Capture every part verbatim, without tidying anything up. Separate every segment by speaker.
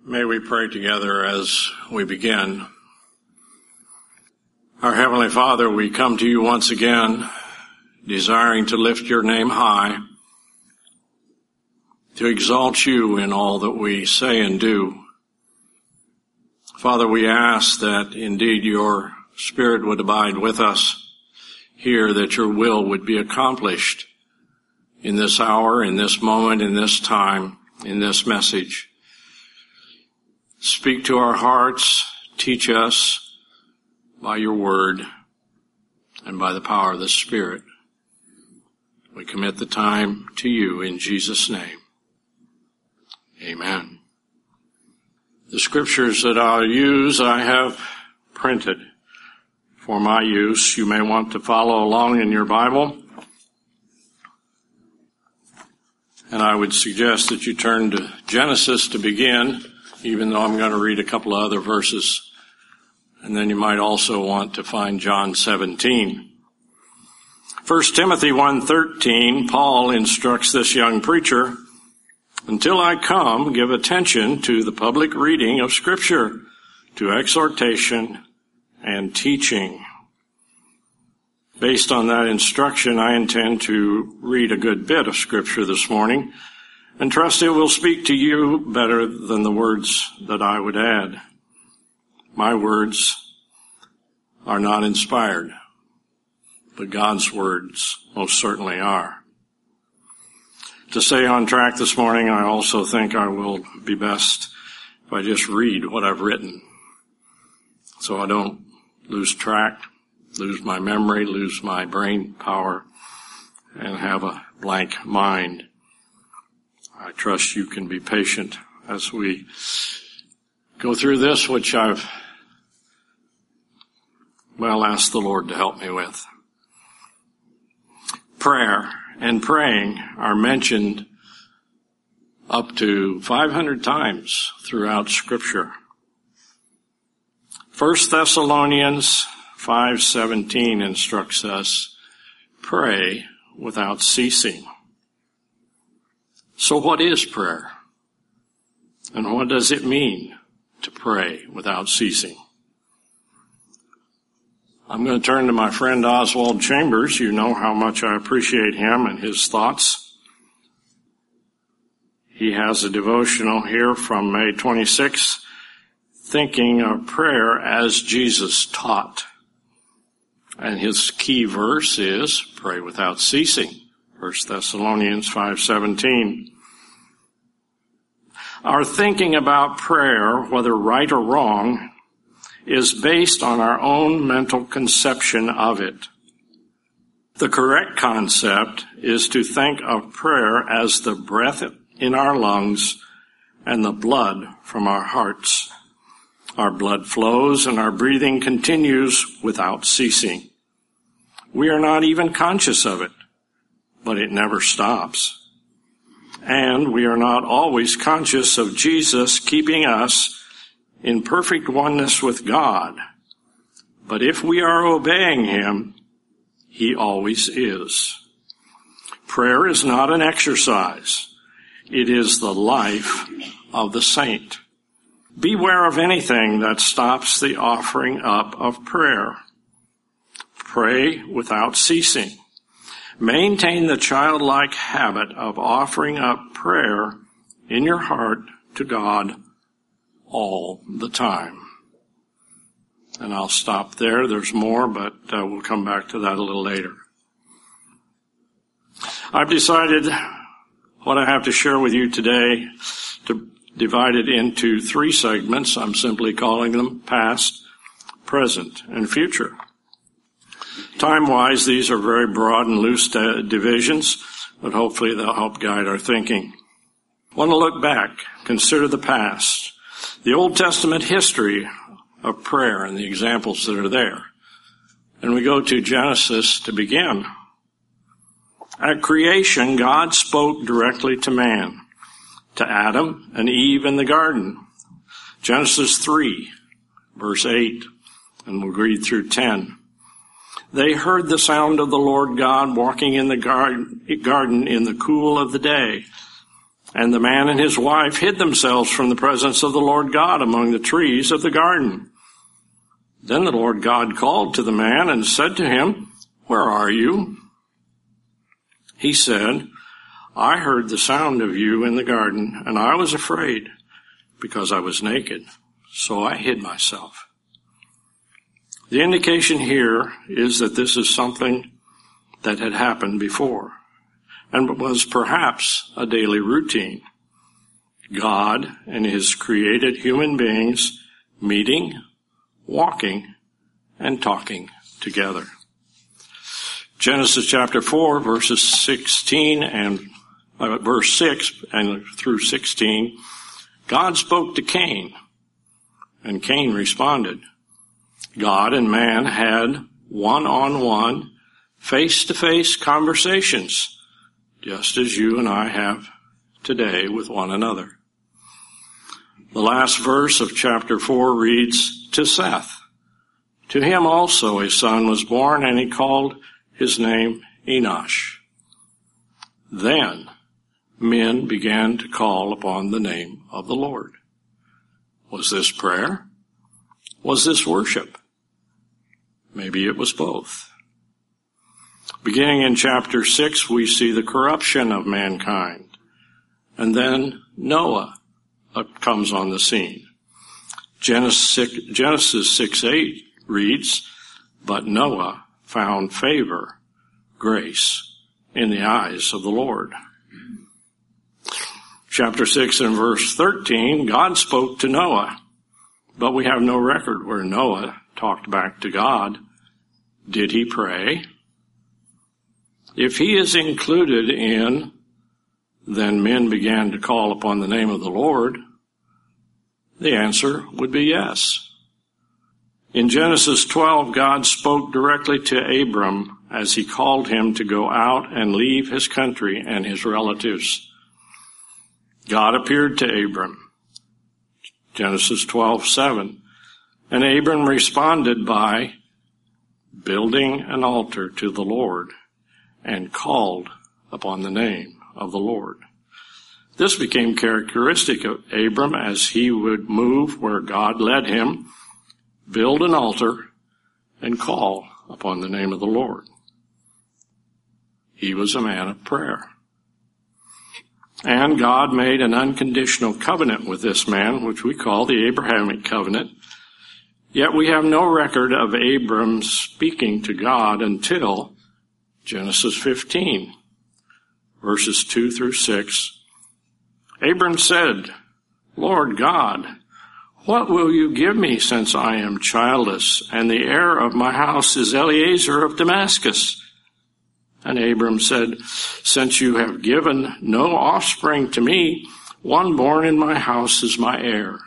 Speaker 1: May we pray together as we begin. Our Heavenly Father, we come to you once again, desiring to lift your name high, to exalt you in all that we say and do. Father, we ask that indeed your Spirit would abide with us here, that your will would be accomplished in this hour, in this moment, in this time, in this message. Speak to our hearts, teach us by your word and by the power of the Spirit. We commit the time to you in Jesus' name. Amen. The scriptures that I'll use, I have printed for my use. You may want to follow along in your Bible. And I would suggest that you turn to Genesis to begin, even though I'm going to read a couple of other verses. And then you might also want to find John seventeen. First Timothy one thirteen, Paul instructs this young preacher, "Until I come, give attention to the public reading of Scripture, to exhortation and teaching." Based on that instruction, I intend to read a good bit of Scripture this morning, and trust it will speak to you better than the words that I would add. My words are not inspired, but God's words most certainly are. To stay on track this morning, I also think I will be best if I just read what I've written, so I don't lose track, lose my memory, lose my brain power, and have a blank mind. I trust you can be patient as we go through this, which I've, well, asked the Lord to help me with. Prayer and praying are mentioned up to five hundred times throughout Scripture. First Thessalonians five seventeen instructs us, "Pray without ceasing." So what is prayer? And what does it mean to pray without ceasing? I'm going to turn to my friend Oswald Chambers. You know how much I appreciate him and his thoughts. He has a devotional here from May twenty-sixth, Thinking of Prayer as Jesus Taught. And his key verse is, pray without ceasing. First Thessalonians five seventeen. Our thinking about prayer, whether right or wrong, is based on our own mental conception of it. The correct concept is to think of prayer as the breath in our lungs and the blood from our hearts. Our blood flows and our breathing continues without ceasing. We are not even conscious of it, but it never stops. And we are not always conscious of Jesus keeping us in perfect oneness with God. But if we are obeying him, he always is. Prayer is not an exercise. It is the life of the saint. Beware of anything that stops the offering up of prayer. Pray without ceasing. Maintain the childlike habit of offering up prayer in your heart to God all the time. And I'll stop there. There's more, but uh, we'll come back to that a little later. I've decided what I have to share with you today to divide it into three segments. I'm simply calling them past, present, and future. Time-wise, these are very broad and loose uh, divisions, but hopefully they'll help guide our thinking. I want to look back, consider the past, the Old Testament history of prayer and the examples that are there. And we go to Genesis to begin. At creation, God spoke directly to man, to Adam and Eve in the garden. Genesis three, verse eight, and we'll read through ten. They heard the sound of the Lord God walking in the garden in the cool of the day. And the man and his wife hid themselves from the presence of the Lord God among the trees of the garden. Then the Lord God called to the man and said to him, "Where are you?" He said, "I heard the sound of you in the garden, and I was afraid, because I was naked, so I hid myself." The indication here is that this is something that had happened before, and was perhaps a daily routine. God and his created human beings meeting, walking, and talking together. Genesis chapter four, verses sixteen and uh, verse six and through sixteen, God spoke to Cain, and Cain responded. God and man had one-on-one, face-to-face conversations, just as you and I have today with one another. The last verse of chapter four reads, "To Seth, to him also a son was born, and he called his name Enosh. Then men began to call upon the name of the Lord." Was this prayer? Was this worship? Maybe it was both. Beginning in chapter six, we see the corruption of mankind. And then Noah comes on the scene. Genesis six eight reads, "But Noah found favor, grace, in the eyes of the Lord." Chapter six and verse thirteen, God spoke to Noah, but we have no record where Noah talked back to God. Did he pray? If he is included in, "Then men began to call upon the name of the Lord," the answer would be yes. In Genesis twelve, God spoke directly to Abram as he called him to go out and leave his country and his relatives. God appeared to Abram. Genesis twelve seven. And Abram responded by building an altar to the Lord and called upon the name of the Lord. This became characteristic of Abram as he would move where God led him, build an altar, and call upon the name of the Lord. He was a man of prayer. And God made an unconditional covenant with this man, which we call the Abrahamic covenant. Yet we have no record of Abram speaking to God until Genesis fifteen, verses two through six. Abram said, "Lord God, what will you give me since I am childless, and the heir of my house is Eliezer of Damascus?" And Abram said, "Since you have given no offspring to me, one born in my house is my heir."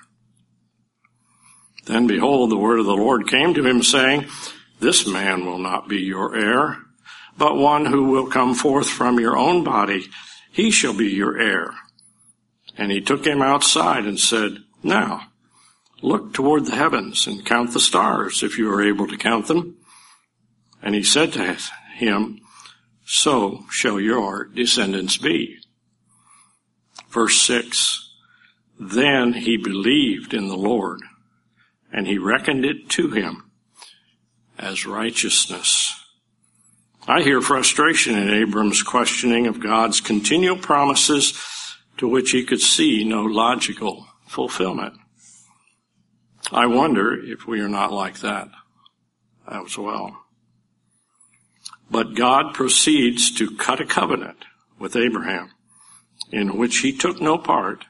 Speaker 1: Then behold, the word of the Lord came to him, saying, "This man will not be your heir, but one who will come forth from your own body, he shall be your heir." And he took him outside and said, "Now, look toward the heavens and count the stars, if you are able to count them." And he said to him, "So shall your descendants be." Verse six, Then he believed in the Lord, and he reckoned it to him as righteousness. I hear frustration in Abram's questioning of God's continual promises to which he could see no logical fulfillment. I wonder if we are not like that as well. But God proceeds to cut a covenant with Abraham in which he took no part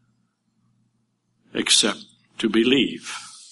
Speaker 1: except to believe.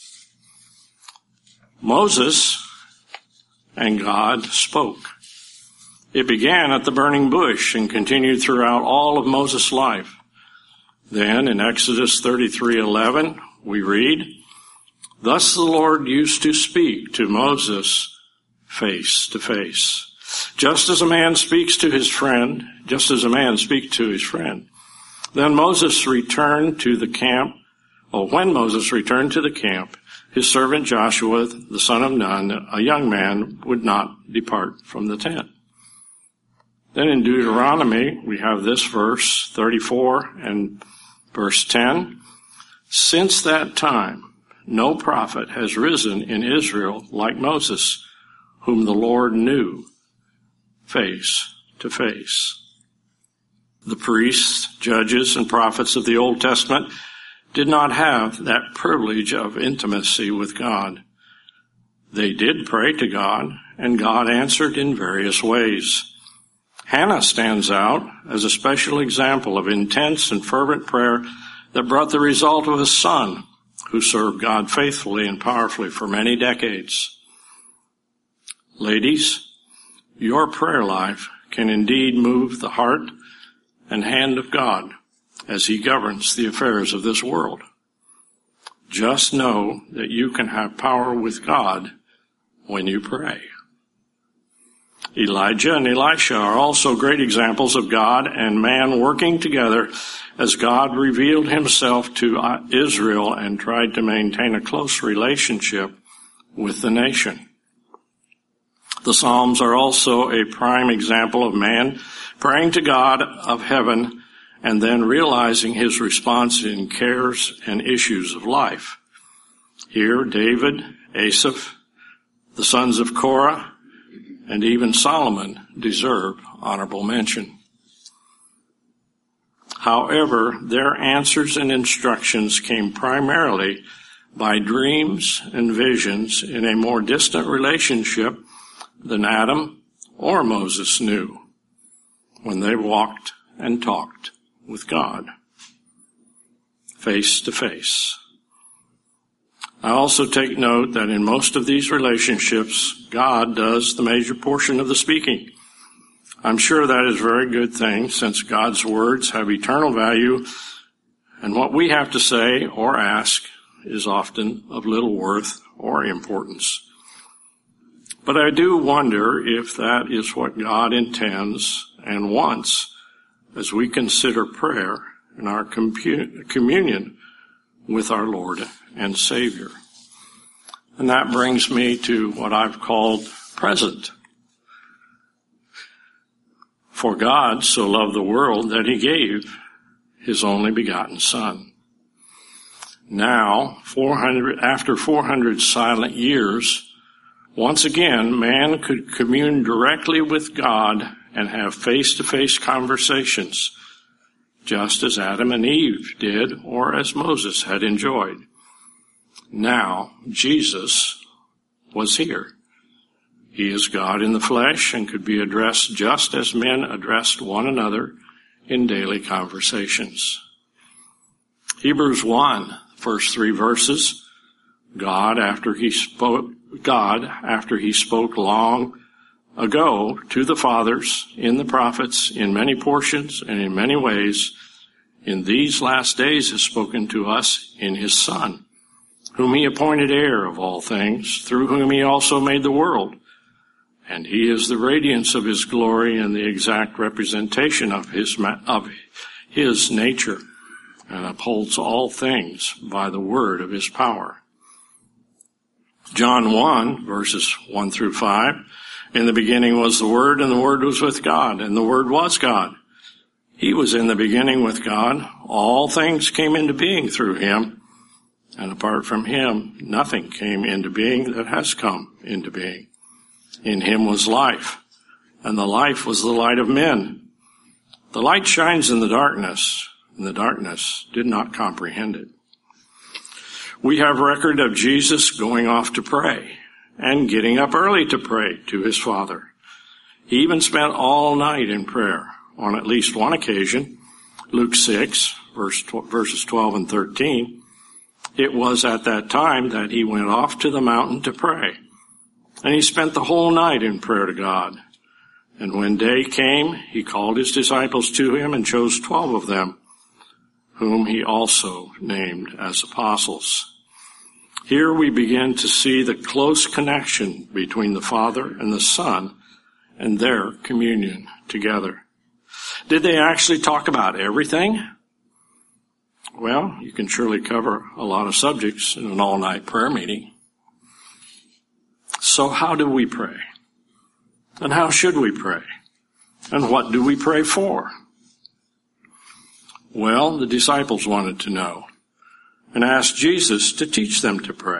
Speaker 1: Moses and God spoke. It began at the burning bush and continued throughout all of Moses' life. Then in Exodus thirty-three eleven, we read, "Thus the Lord used to speak to Moses face to face, just as a man speaks to his friend, just as a man speaks to his friend. Then Moses returned to the camp, or when Moses returned to the camp, his servant Joshua, the son of Nun, a young man, would not depart from the tent." Then in Deuteronomy, we have this verse thirty-four and verse ten. Since that time, no prophet has risen in Israel like Moses, whom the Lord knew face to face. The priests, judges, and prophets of the Old Testament did not have that privilege of intimacy with God. They did pray to God, and God answered in various ways. Hannah stands out as a special example of intense and fervent prayer that brought the result of a son who served God faithfully and powerfully for many decades. Ladies, your prayer life can indeed move the heart and hand of God as he governs the affairs of this world. Just know that you can have power with God when you pray. Elijah and Elisha are also great examples of God and man working together as God revealed himself to Israel and tried to maintain a close relationship with the nation. The Psalms are also a prime example of man praying to God of heaven and then realizing his response in cares and issues of life. Here, David, Asaph, the sons of Korah, and even Solomon deserve honorable mention. However, their answers and instructions came primarily by dreams and visions in a more distant relationship than Adam or Moses knew when they walked and talked with God face to face. I also take note that in most of these relationships, God does the major portion of the speaking. I'm sure that is a very good thing, since God's words have eternal value, and what we have to say or ask is often of little worth or importance. But I do wonder if that is what God intends and wants as we consider prayer and our communion with our Lord and Savior. And that brings me to what I've called present. For God so loved the world that he gave his only begotten Son. Now, four hundred, after four hundred silent years, once again, man could commune directly with God and have face-to-face conversations, just as Adam and Eve did, or as Moses had enjoyed. Now, Jesus was here. He is God in the flesh and could be addressed just as men addressed one another in daily conversations. Hebrews one, first three verses, God after he spoke, God after he spoke long ago to the fathers in the prophets in many portions and in many ways, in these last days has spoken to us in his Son, whom he appointed heir of all things, through whom he also made the world. And he is the radiance of his glory and the exact representation of his, of his nature, and upholds all things by the word of his power. John one, verses one through five, in the beginning was the Word, and the Word was with God, and the Word was God. He was in the beginning with God. All things came into being through him, and apart from him, nothing came into being that has come into being. In him was life, and the life was the light of men. The light shines in the darkness, and the darkness did not comprehend it. We have record of Jesus going off to pray and getting up early to pray to his Father. He even spent all night in prayer on at least one occasion. Luke six, verse, verses twelve and thirteen. It was at that time that he went off to the mountain to pray. And he spent the whole night in prayer to God. And when day came, he called his disciples to him and chose twelve of them, whom he also named as apostles. Here we begin to see the close connection between the Father and the Son and their communion together. Did they actually talk about everything? Well, you can surely cover a lot of subjects in an all-night prayer meeting. So how do we pray? And how should we pray? And what do we pray for? Well, the disciples wanted to know and asked Jesus to teach them to pray.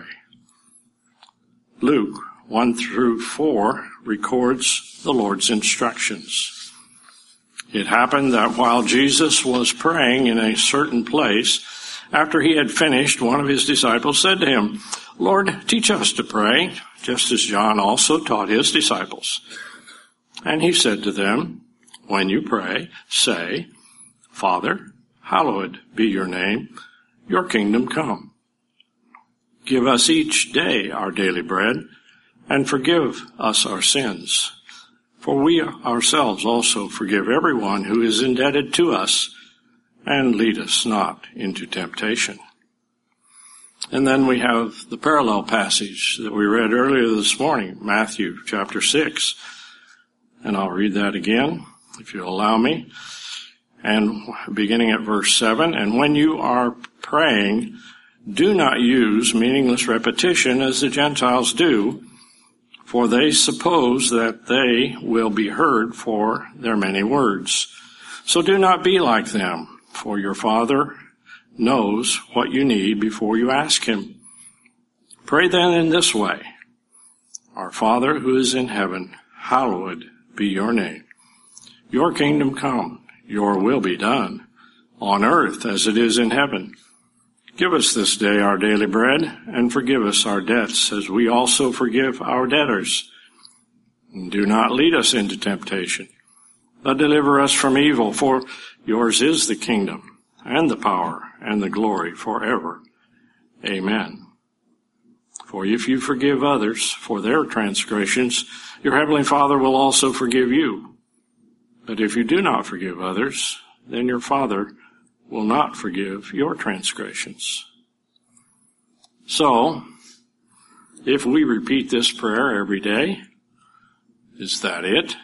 Speaker 1: Luke one through four records the Lord's instructions. It happened that while Jesus was praying in a certain place, after he had finished, one of his disciples said to him, "Lord, teach us to pray, just as John also taught his disciples." And he said to them, "When you pray, say, 'Father, hallowed be your name, your kingdom come. Give us each day our daily bread, and forgive us our sins, for we ourselves also forgive everyone who is indebted to us, and lead us not into temptation.'" And then we have the parallel passage that we read earlier this morning, Matthew chapter six. And I'll read that again, if you'll allow me. And beginning at verse seven, "And when you are praying, do not use meaningless repetition as the Gentiles do, for they suppose that they will be heard for their many words. So do not be like them, for your Father knows what you need before you ask him. Pray then in this way, 'Our Father who is in heaven, hallowed be your name. Your kingdom come, your will be done, on earth as it is in heaven. Give us this day our daily bread, and forgive us our debts as we also forgive our debtors. And do not lead us into temptation, but deliver us from evil, for yours is the kingdom, and the power, and the glory forever. Amen. For if you forgive others for their transgressions, your heavenly Father will also forgive you. But if you do not forgive others, then your Father will not forgive your transgressions." So, if we repeat this prayer every day, is that it?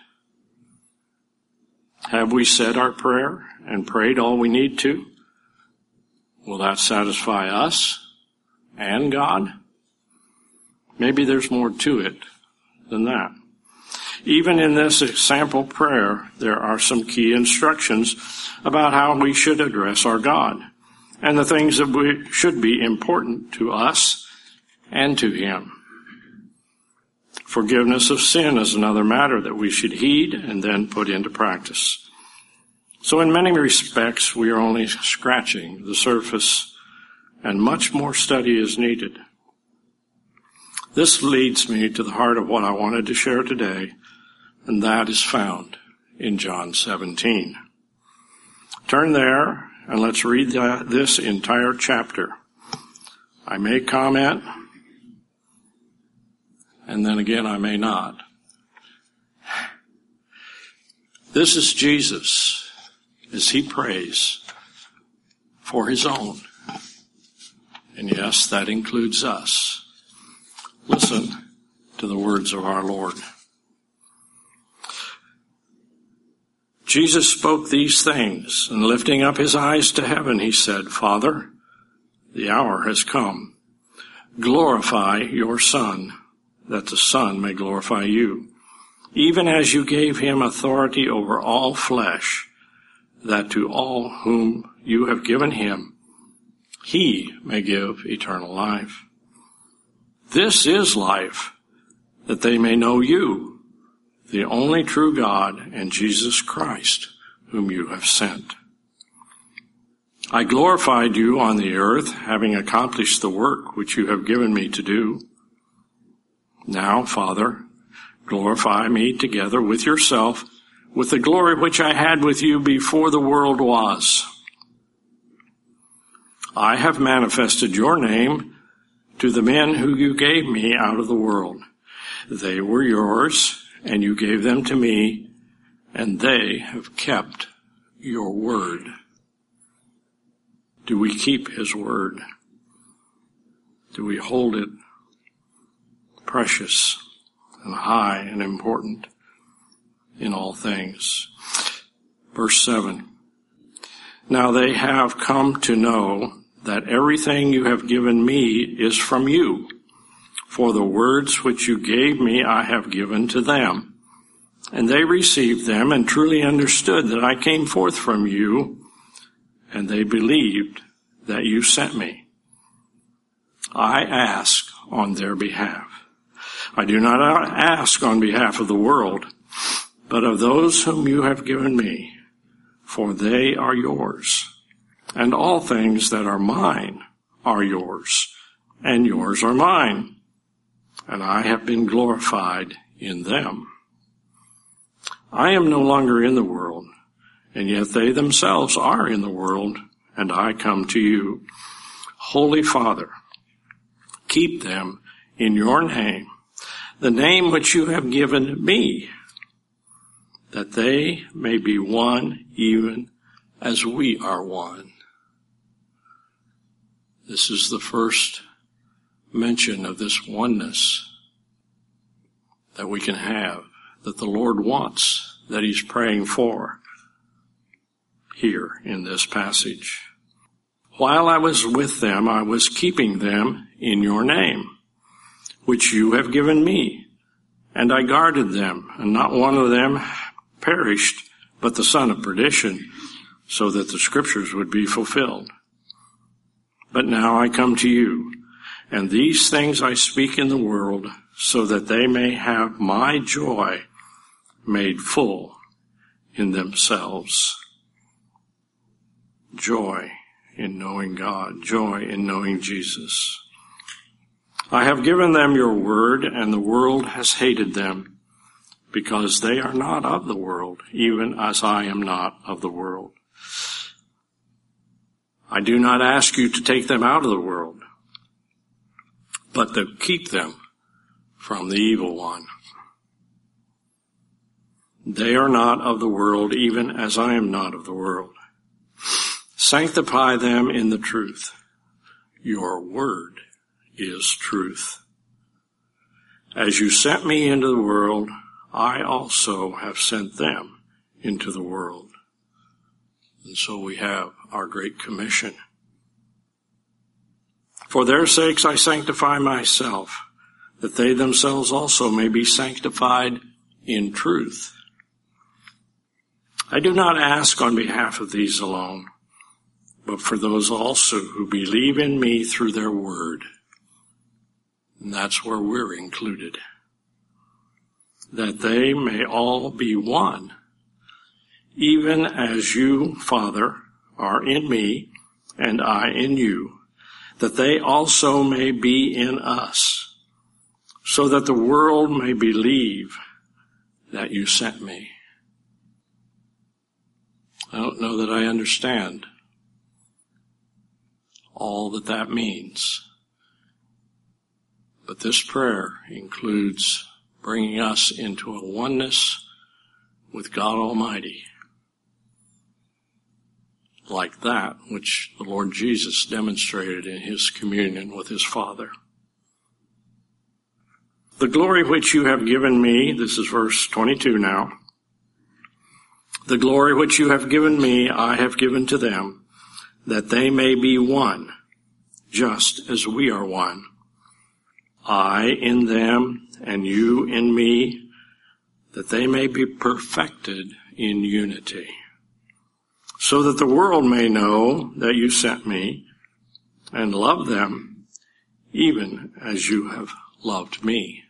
Speaker 1: Have we said our prayer and prayed all we need to? Will that satisfy us and God? Maybe there's more to it than that. Even in this sample prayer, there are some key instructions about how we should address our God and the things that we should be important to us and to him. Forgiveness of sin is another matter that we should heed and then put into practice. So in many respects, we are only scratching the surface, and much more study is needed. This leads me to the heart of what I wanted to share today, and that is found in John seventeen. Turn there, and let's read that, this entire chapter. I may comment, and then again I may not. This is Jesus as he prays for his own. And yes, that includes us. Listen to the words of our Lord. Jesus spoke these things, and lifting up his eyes to heaven, he said, "Father, the hour has come. Glorify your Son, that the Son may glorify you, even as you gave him authority over all flesh, that to all whom you have given him, he may give eternal life. This is life, that they may know you, the only true God, and Jesus Christ, whom you have sent. I glorified you on the earth, having accomplished the work which you have given me to do. Now, Father, glorify me together with yourself, with the glory which I had with you before the world was. I have manifested your name to the men who you gave me out of the world. They were yours, and you gave them to me, and they have kept your word." Do we keep his word? Do we hold it precious and high and important in all things? Verse seven. Now they have come to know that everything you have given me is from you. For the words which you gave me I have given to them, And they received them and truly understood that I came forth from you, and they believed that you sent me. I ask on their behalf. I do not ask on behalf of the world, but of those whom you have given me, for they are yours. And all things that are mine are yours, and yours are mine, and I have been glorified in them. I am no longer in the world, and yet they themselves are in the world, and I come to you. Holy Father, keep them in your name, the name which you have given me, that they may be one even as we are one. This is the first mention of this oneness that we can have, that the Lord wants, that he's praying for here in this passage. While I was with them, I was keeping them in your name, which you have given me, and I guarded them, and not one of them perished, but the son of perdition, so that the scriptures would be fulfilled. But now I come to you, and these things I speak in the world, so that they may have my joy made full in themselves. Joy in knowing God, joy in knowing Jesus. I have given them your word, and the world has hated them, because they are not of the world, even as I am not of the world. I do not ask you to take them out of the world, but to keep them from the evil one. They are not of the world, even as I am not of the world. Sanctify them in the truth. Your word is truth. As you sent me into the world, I also have sent them into the world. And so we have our Great Commission. For their sakes I sanctify myself, that they themselves also may be sanctified in truth. I do not ask on behalf of these alone, but for those also who believe in me through their word. And that's where we're included. That they may all be one, even as you, Father, are in me and I in you, that they also may be in us, so that the world may believe that you sent me. I don't know that I understand all that that means, but this prayer includes bringing us into a oneness with God Almighty, like that which the Lord Jesus demonstrated in his communion with his Father. The glory which you have given me, this is verse twenty-two now, the glory which you have given me, I have given to them, that they may be one, just as we are one. I in them, and you in me, that they may be perfected in unity, so that the world may know that you sent me, and love them, even as you have loved me.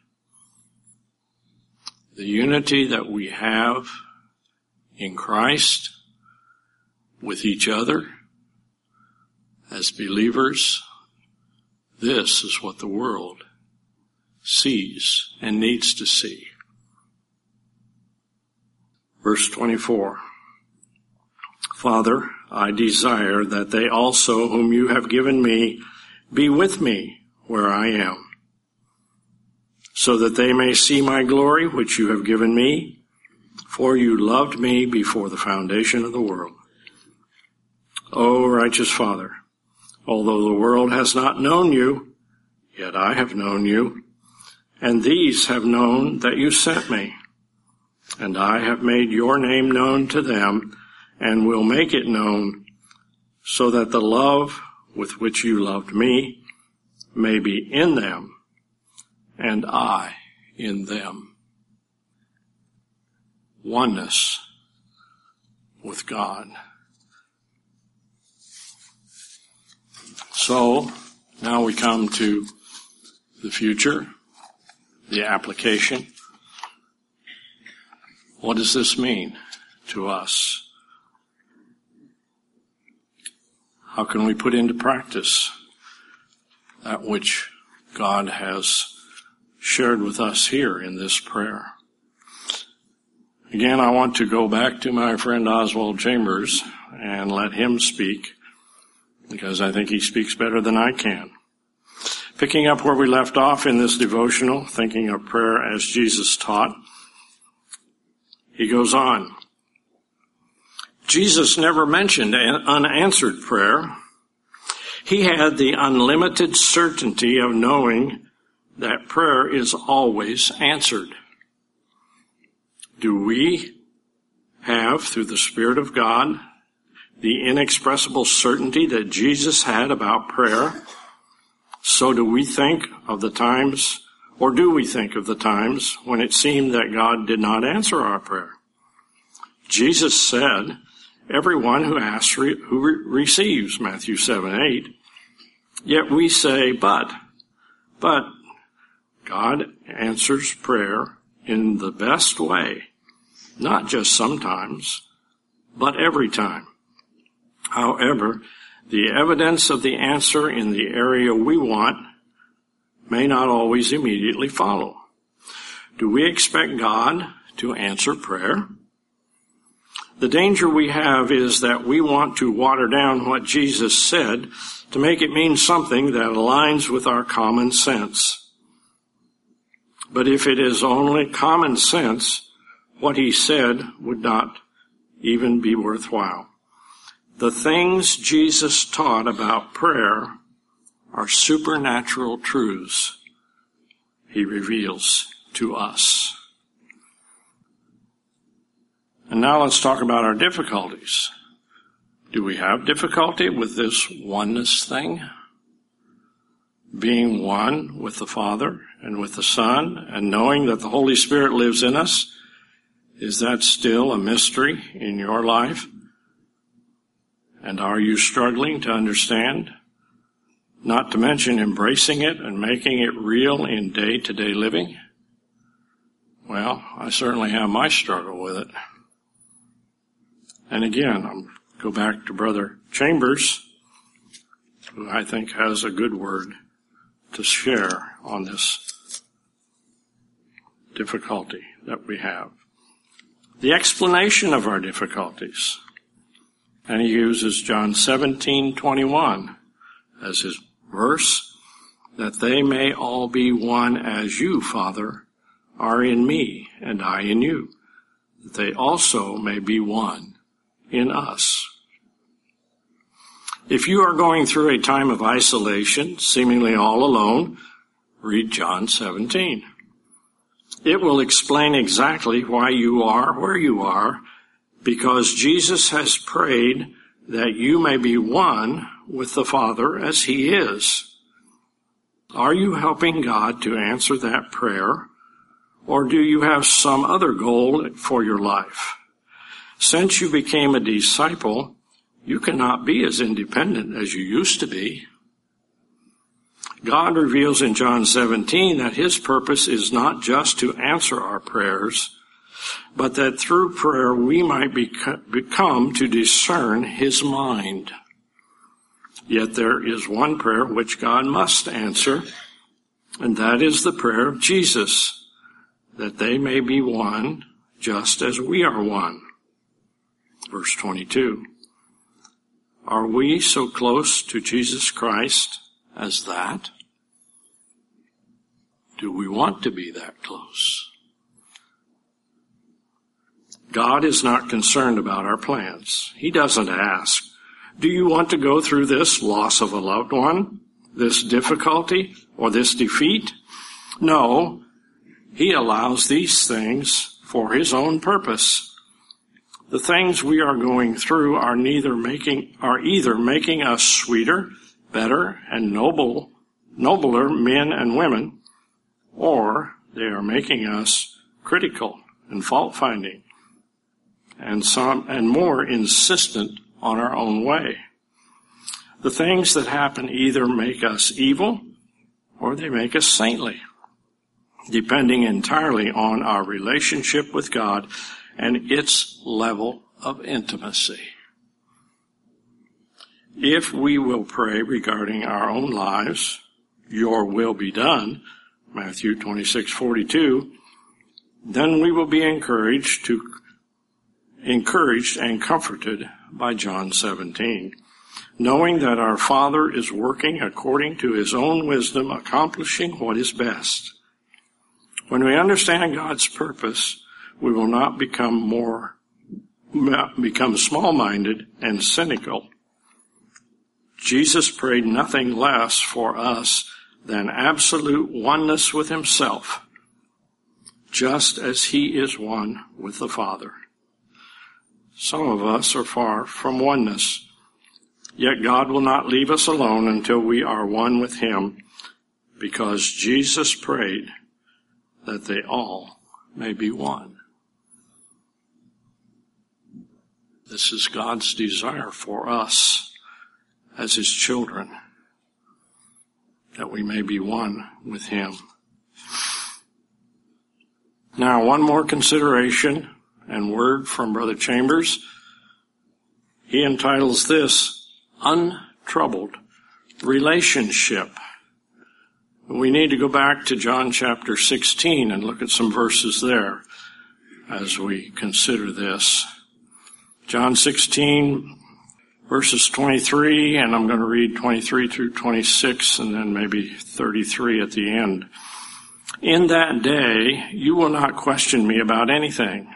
Speaker 1: The unity that we have in Christ, with each other, as believers, this is what the world sees and needs to see. Verse twenty-four. Father, I desire that they also whom you have given me be with me where I am, so that they may see my glory which you have given me, for you loved me before the foundation of the world. O righteous Father, although the world has not known you, yet I have known you, and these have known that you sent me. And I have made your name known to them, and will make it known, so that the love with which you loved me may be in them, and I in them. oneness with God. So, now we come to the future, the application. What does this mean to us? How can we put into practice that which God has shared with us here in this prayer? Again, I want to go back to my friend Oswald Chambers and let him speak, because I think he speaks better than I can. Picking up where we left off in this devotional, thinking of prayer as Jesus taught, he goes on. Jesus never mentioned unanswered prayer. He had the unlimited certainty of knowing that prayer is always answered. Do we have, through the Spirit of God, the inexpressible certainty that Jesus had about prayer? So do we think of the times, or do we think of the times when it seemed that God did not answer our prayer? Jesus said, everyone who asks, re- who re- receives, Matthew seven eight. Yet we say, but, but God answers prayer in the best way, not just sometimes, but every time. However, the evidence of the answer in the area we want may not always immediately follow. Do we expect God to answer prayer? The danger we have is that we want to water down what Jesus said to make it mean something that aligns with our common sense. But if it is only common sense, what he said would not even be worthwhile. The things Jesus taught about prayer are supernatural truths he reveals to us. And now let's talk about our difficulties. Do we have difficulty with this oneness thing? Being one with the Father and with the Son, and knowing that the Holy Spirit lives in us, is that still a mystery in your life? And are you struggling to understand? Not to mention embracing it and making it real in day-to-day living? Well, I certainly have my struggle with it. And again, I'll go back to Brother Chambers, who I think has a good word to share on this difficulty that we have. The explanation of our difficulties. And he uses John seventeen twenty-one as his verse, that they may all be one as you, Father, are in me and I in you, that they also may be one in us. If you are going through a time of isolation, seemingly all alone, read John seventeen. It will explain exactly why you are where you are, because Jesus has prayed that you may be one with the Father as he is. Are you helping God to answer that prayer, or do you have some other goal for your life? Since you became a disciple, you cannot be as independent as you used to be. God reveals in John seventeen that his purpose is not just to answer our prayers, but that through prayer we might become to discern his mind. Yet there is one prayer which God must answer, and that is the prayer of Jesus, that they may be one just as we are one. Verse twenty-two. Are we so close to Jesus Christ as that? Do we want to be that close? God is not concerned about our plans. He doesn't ask, do you want to go through this loss of a loved one, this difficulty, or this defeat? No, he allows these things for his own purpose. The things we are going through are neither making are either making us sweeter, better, and noble, nobler men and women, or they are making us critical and fault-finding and some and more insistent on our own way. The things that happen either make us evil or they make us saintly, depending entirely on our relationship with God and its level of intimacy. If we will pray regarding our own lives, your will be done, Matthew twenty-six forty-two, then we will be encouraged to encouraged and comforted by John seventeen, knowing that our Father is working according to his own wisdom, accomplishing what is best. When we understand God's purpose, we will not become more become small-minded and cynical. Jesus prayed nothing less for us than absolute oneness with himself, just as he is one with the Father. Some of us are far from oneness, yet God will not leave us alone until we are one with him, because Jesus prayed that they all may be one. This is God's desire for us as his children, that we may be one with him. Now, one more consideration and word from Brother Chambers. He entitles this, Untroubled Relationship. We need to go back to John chapter sixteen and look at some verses there as we consider this. John sixteen, verses twenty-three, and I'm going to read twenty-three through twenty-six, and then maybe thirty-three at the end. In that day, you will not question me about anything.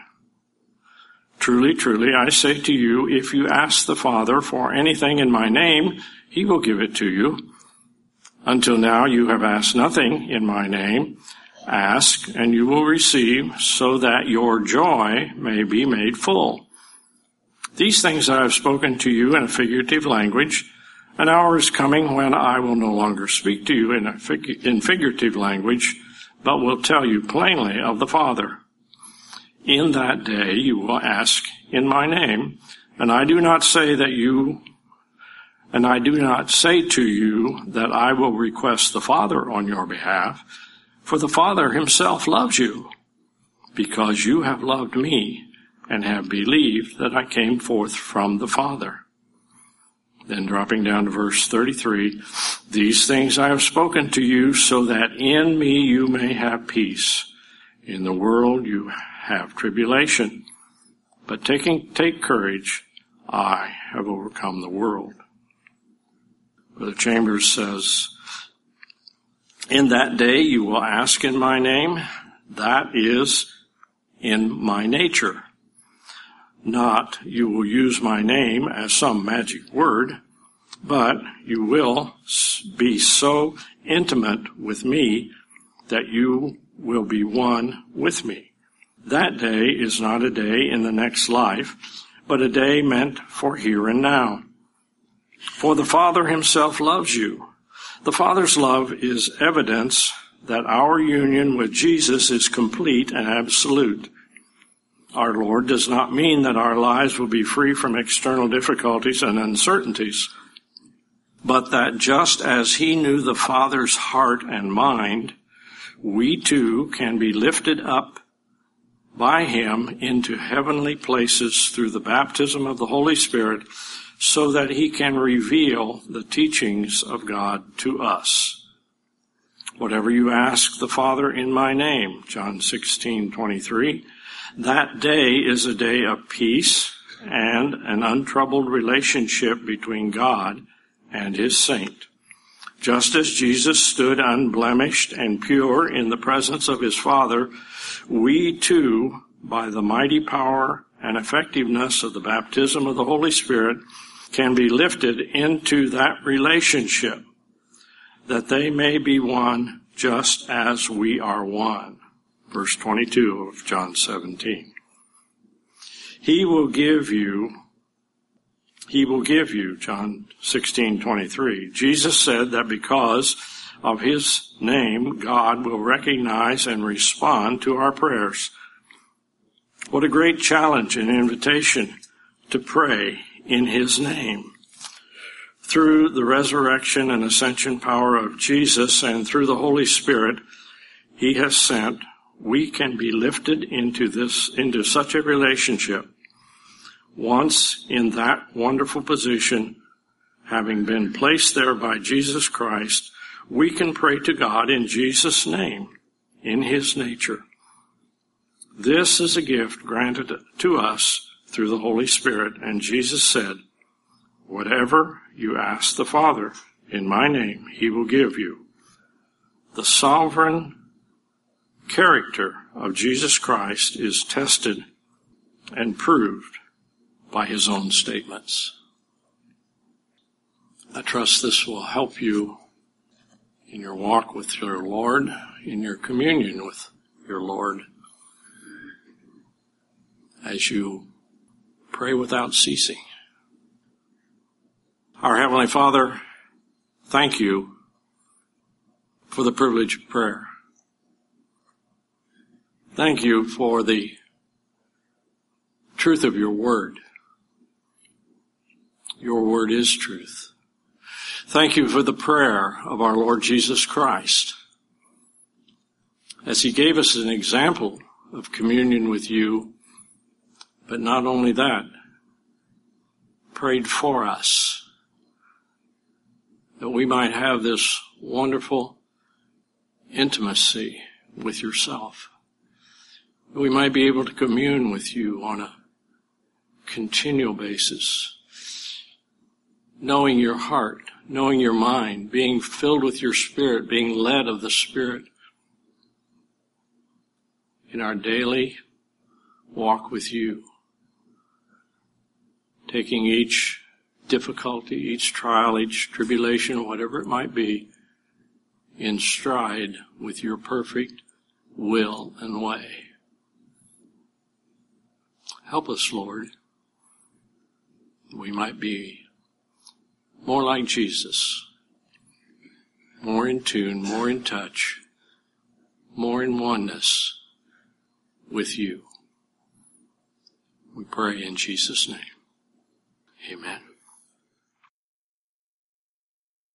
Speaker 1: Truly, truly, I say to you, if you ask the Father for anything in my name, he will give it to you. Until now, you have asked nothing in my name. Ask, and you will receive, so that your joy may be made full. These things I have spoken to you in a figurative language. An hour is coming when I will no longer speak to you in a fig- in figurative language, but will tell you plainly of the Father. In that day you will ask in my name, and I do not say that you, and I do not say to you that I will request the Father on your behalf, for the Father himself loves you, because you have loved me and have believed that I came forth from the Father. Then dropping down to verse thirty-three, these things I have spoken to you so that in me you may have peace. In the world you have tribulation, but taking, take courage, I have overcome the world. Brother Chambers says, in that day you will ask in my name, that is in my nature. Not, you will use my name as some magic word, but you will be so intimate with me that you will be one with me. That day is not a day in the next life, but a day meant for here and now. For the Father himself loves you. The Father's love is evidence that our union with Jesus is complete and absolute. Our Lord does not mean that our lives will be free from external difficulties and uncertainties, but that just as he knew the Father's heart and mind, we too can be lifted up by him into heavenly places through the baptism of the Holy Spirit, so that he can reveal the teachings of God to us. Whatever you ask the Father in my name, John sixteen twenty-three, that day is a day of peace and an untroubled relationship between God and his saint. Just as Jesus stood unblemished and pure in the presence of his Father, we too, by the mighty power and effectiveness of the baptism of the Holy Spirit, can be lifted into that relationship, that they may be one just as we are one. Verse twenty-two of John seventeen. He will give you, he will give you, John sixteen twenty-three. Jesus said that because of his name, God will recognize and respond to our prayers. What a great challenge and invitation to pray in his name. Through the resurrection and ascension power of Jesus and through the Holy Spirit he has sent, we can be lifted into this, into such a relationship. Once in that wonderful position, having been placed there by Jesus Christ, we can pray to God in Jesus' name, in his nature. This is a gift granted to us through the Holy Spirit, and Jesus said, "Whatever you ask the Father in my name, he will give you." The sovereign character of Jesus Christ is tested and proved by his own statements. I trust this will help you in your walk with your Lord, in your communion with your Lord, as you pray without ceasing. Our Heavenly Father, thank you for the privilege of prayer. Thank you for the truth of your word. Your word is truth. Thank you for the prayer of our Lord Jesus Christ, as he gave us an example of communion with you, but not only that, prayed for us, that we might have this wonderful intimacy with yourself. That we might be able to commune with you on a continual basis, knowing your heart, knowing your mind, being filled with your Spirit, being led of the Spirit in our daily walk with you, taking each difficulty, each trial, each tribulation, whatever it might be, in stride with your perfect will and way. Help us, Lord, we might be more like Jesus, more in tune, more in touch, more in oneness with you. We pray in Jesus' name. Amen.